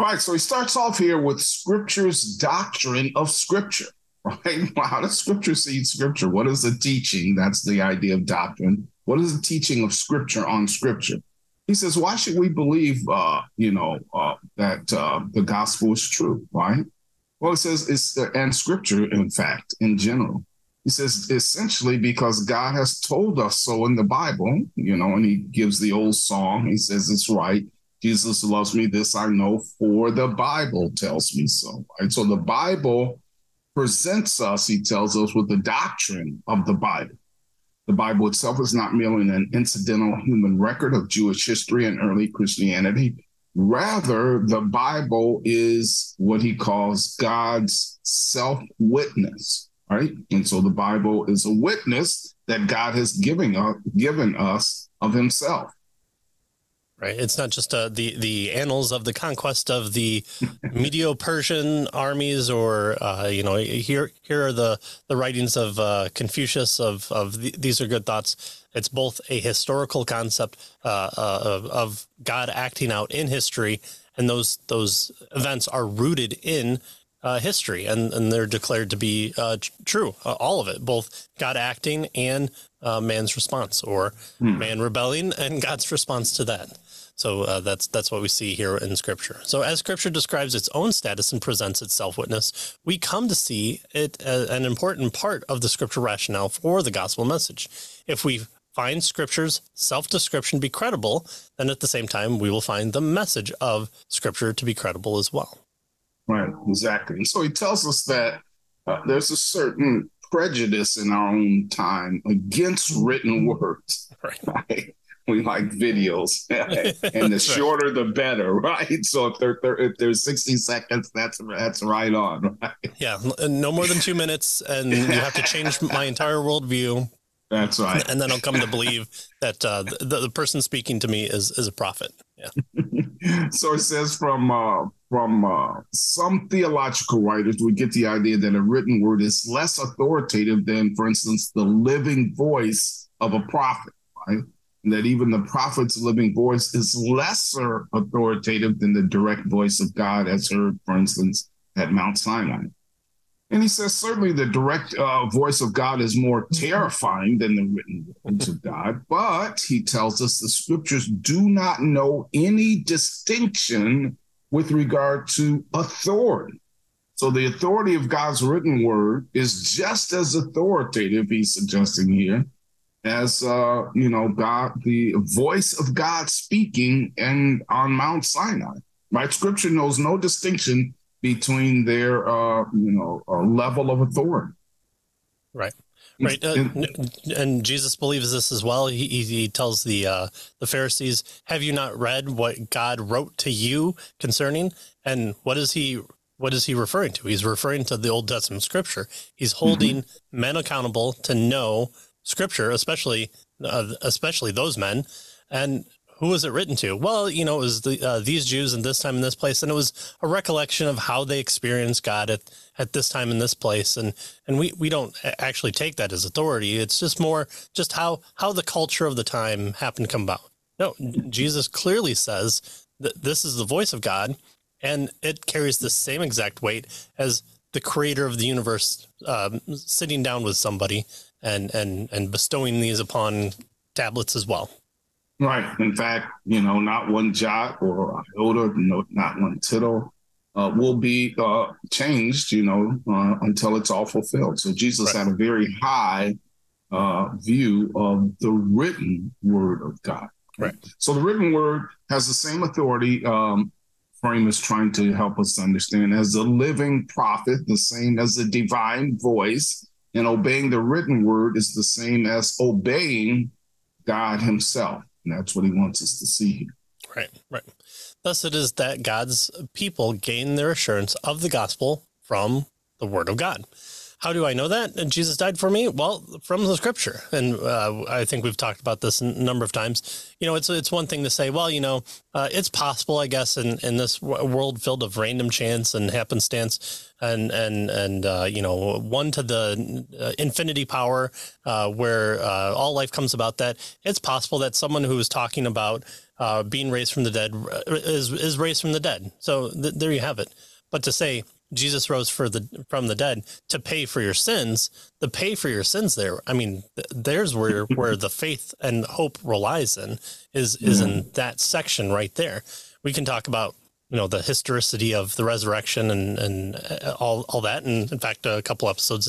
All right, so he starts off here with Scripture's doctrine of Scripture, right? Well, how does Scripture see Scripture? What is the teaching? That's the idea of doctrine. What is the teaching of Scripture on Scripture? He says, why should we believe, that the gospel is true, right? Well, it says and Scripture, in fact, in general. He says essentially because God has told us so in the Bible, and he gives the old song. He says it's right. Jesus loves me, this I know, for the Bible tells me so. Right? So the Bible presents us, he tells us, with the doctrine of the Bible. The Bible itself is not merely an incidental human record of Jewish history and early Christianity. Rather, the Bible is what he calls God's self-witness, right? And so the Bible is a witness that God has given us of himself. Right. It's not just the annals of the conquest of the Medo-Persian armies, or here are the writings of Confucius of these are good thoughts. It's both a historical concept of God acting out in history, and those events are rooted in history, and they're declared to be true. All of it, both God acting and man's response, or man rebelling and God's response to that. So that's what we see here in Scripture. So as Scripture describes its own status and presents its self-witness, we come to see it as an important part of the Scripture rationale for the gospel message. If we find Scripture's self-description to be credible, then at the same time, we will find the message of Scripture to be credible as well. Right, exactly. And so he tells us that there's a certain prejudice in our own time against written words. Right? We like videos, and the shorter the better, right? So if there's 60 seconds, that's right on, right? Yeah, no more than 2 minutes, and you have to change my entire worldview. That's right. And then I'll come to believe that the person speaking to me is a prophet. Yeah. So it says from some theological writers, we get the idea that a written word is less authoritative than, for instance, the living voice of a prophet, right? And that even the prophet's living voice is lesser authoritative than the direct voice of God as heard, for instance, at Mount Sinai. And he says certainly the direct voice of God is more terrifying than the written words of God, but he tells us the Scriptures do not know any distinction with regard to authority. So the authority of God's written word is just as authoritative, he's suggesting here, as God, the voice of God speaking and on Mount Sinai, right? Scripture knows no distinction between their, level of authority. Right. Right. And Jesus believes this as well. He tells the Pharisees, have you not read what God wrote to you concerning? And what is he referring to? He's referring to the Old Testament Scripture. He's holding men accountable to know Scripture, especially those men. And who was it written to? Well, it was these Jews in this time in this place, and it was a recollection of how they experienced God at this time in this place. And we don't actually take that as authority. It's just more just how the culture of the time happened to come about. No, Jesus clearly says that this is the voice of God, and it carries the same exact weight as the creator of the universe sitting down with somebody and bestowing these upon tablets as well. Right. In fact, not one jot or iota, not one tittle will be changed, until it's all fulfilled. So Jesus had a very high view of the written word of God. Right. So the written word has the same authority. Frame is trying to help us understand as the living prophet, the same as the divine voice, and obeying the written word is the same as obeying God himself. And that's what he wants us to see here. Right. Thus it is that God's people gain their assurance of the gospel from the word of God. How do I know that Jesus died for me? Well, from the scripture. And I think we've talked about this a number of times. It's one thing to say, well, it's possible, I guess, in this world filled of random chance and happenstance and one to the infinity power where all life comes about, that it's possible that someone who is talking about being raised from the dead is raised from the dead. So there you have it. But to say Jesus rose from the dead to pay for your sins, the pay for your sins there, I mean, there's where the faith and hope relies is in that section right there. We can talk about, the historicity of the resurrection and all that. And in fact, a couple episodes,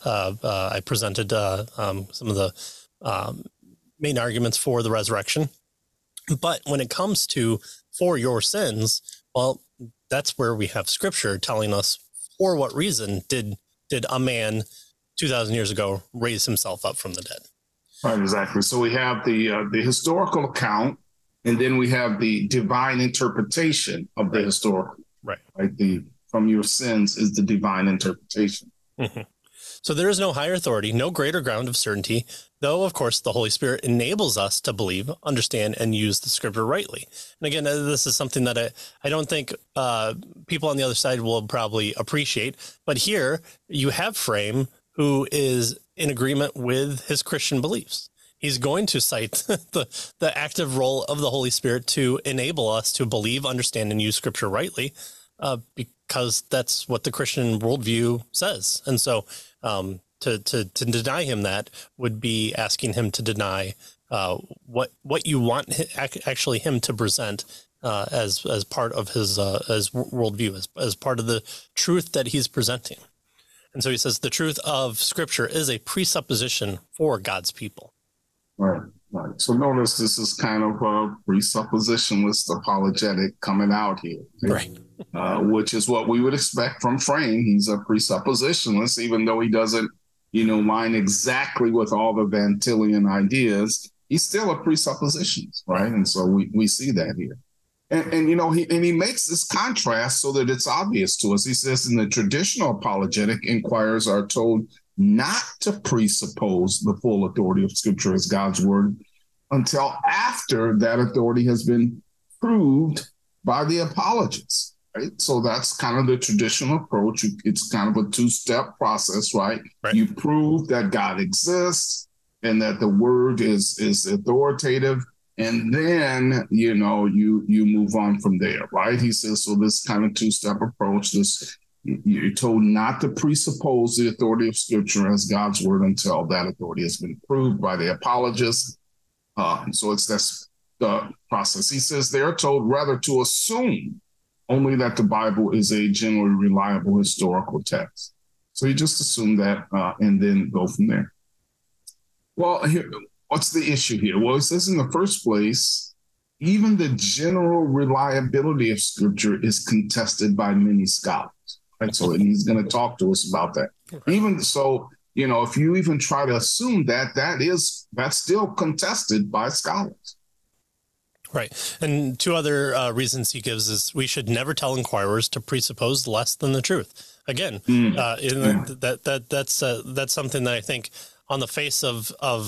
I presented some of the main arguments for the resurrection. But when it comes to for your sins, well, that's where we have scripture telling us for what reason did a man 2,000 years ago raise himself up from the dead. Right, exactly. So we have the historical account, and then we have the divine interpretation of the historical. Right. The from your sins is the divine interpretation. Mm-hmm. So there is no higher authority, no greater ground of certainty, though, of course, the Holy Spirit enables us to believe, understand, and use the scripture rightly. And again, this is something that I don't think people on the other side will probably appreciate. But here you have Frame, who is in agreement with his Christian beliefs. He's going to cite the active role of the Holy Spirit to enable us to believe, understand, and use scripture rightly, because that's what the Christian worldview says. And so to deny him that would be asking him to deny what you want actually him to present as part of his as worldview, as part of the truth that he's presenting. And so he says the truth of Scripture is a presupposition for God's people. Right. So notice this is kind of a presuppositionless apologetic coming out here. Right. Which is what we would expect from Frame. He's a presuppositionalist, even though he doesn't, line exactly with all the Van Tillian ideas. He's still a presuppositionist, right? And so we see that here. And he makes this contrast so that it's obvious to us. He says in the traditional apologetic, inquirers are told not to presuppose the full authority of Scripture as God's word until after that authority has been proved by the apologists, right? So that's kind of the traditional approach. It's kind of a two-step process, right? You prove that God exists and that the word is authoritative, and then, you move on from there, right? He says, so this kind of two-step approach, you're told not to presuppose the authority of Scripture as God's word until that authority has been proved by the apologists. So that's the process. He says they are told rather to assume only that the Bible is a generally reliable historical text. So you just assume that and then go from there. Well, what's the issue here? Well, it says in the first place, even the general reliability of Scripture is contested by many scholars. Right? So, and he's going to talk to us about that. Okay. Even so, if you even try to assume that's still contested by scholars. Right. And two other reasons he gives is we should never tell inquirers to presuppose less than the truth. Again, that's something that I think on the face of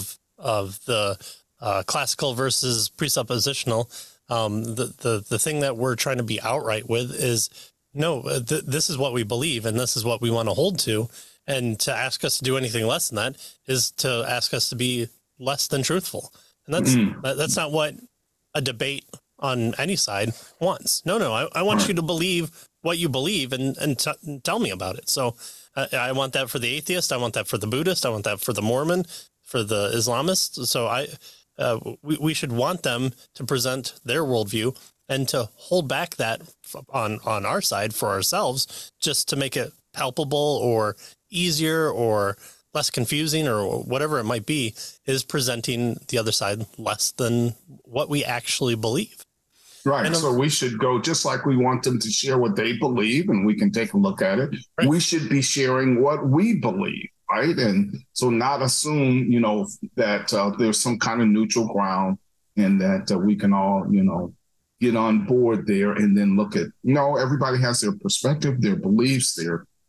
the classical versus presuppositional, the thing that we're trying to be outright with is, no, this is what we believe and this is what we want to hold to. And to ask us to do anything less than that is to ask us to be less than truthful. And that's not what a debate on any side wants. No, I want you to believe what you believe and tell me about it. So I want that for the atheist. I want that for the Buddhist. I want that for the Mormon, for the Islamist. So we should want them to present their worldview and to hold back that on our side for ourselves, just to make it palpable or easier or less confusing or whatever it might be, is presenting the other side less than what we actually believe. Right. So we should go, just like we want them to share what they believe, and we can take a look at it. Right. We should be sharing what we believe. Right. And so not assume, that there's some kind of neutral ground and that we can all, get on board there and then look at, everybody has their perspective, their beliefs, their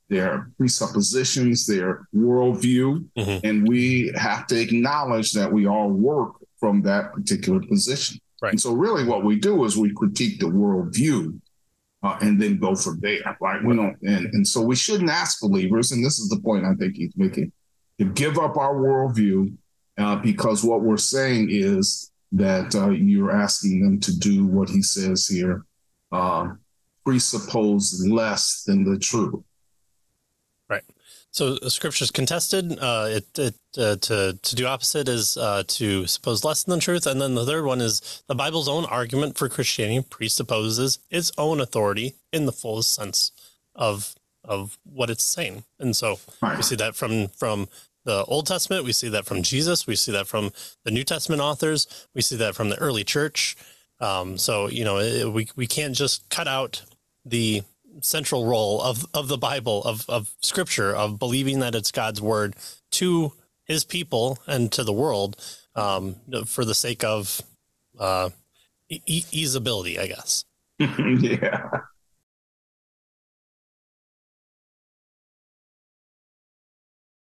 their presuppositions, their worldview, and we have to acknowledge that we all work from that particular position. Right. And so really what we do is we critique the worldview and then go from there, right? We don't, and so we shouldn't ask believers, and this is the point I think he's making, to give up our worldview because what we're saying is that you're asking them to do what he says here, presuppose less than the truth. Right. So Scripture is contested. To do opposite is to suppose less than the truth. And then the third one is the Bible's own argument for Christianity presupposes its own authority in the fullest sense of what it's saying. And so we see that from the Old Testament. We see that from Jesus. We see that from the New Testament authors. We see that from the early church. So, we can't just cut out the central role of the Bible, of Scripture, of believing that it's God's word to his people and to the world for the sake of easeability, I guess. Yeah.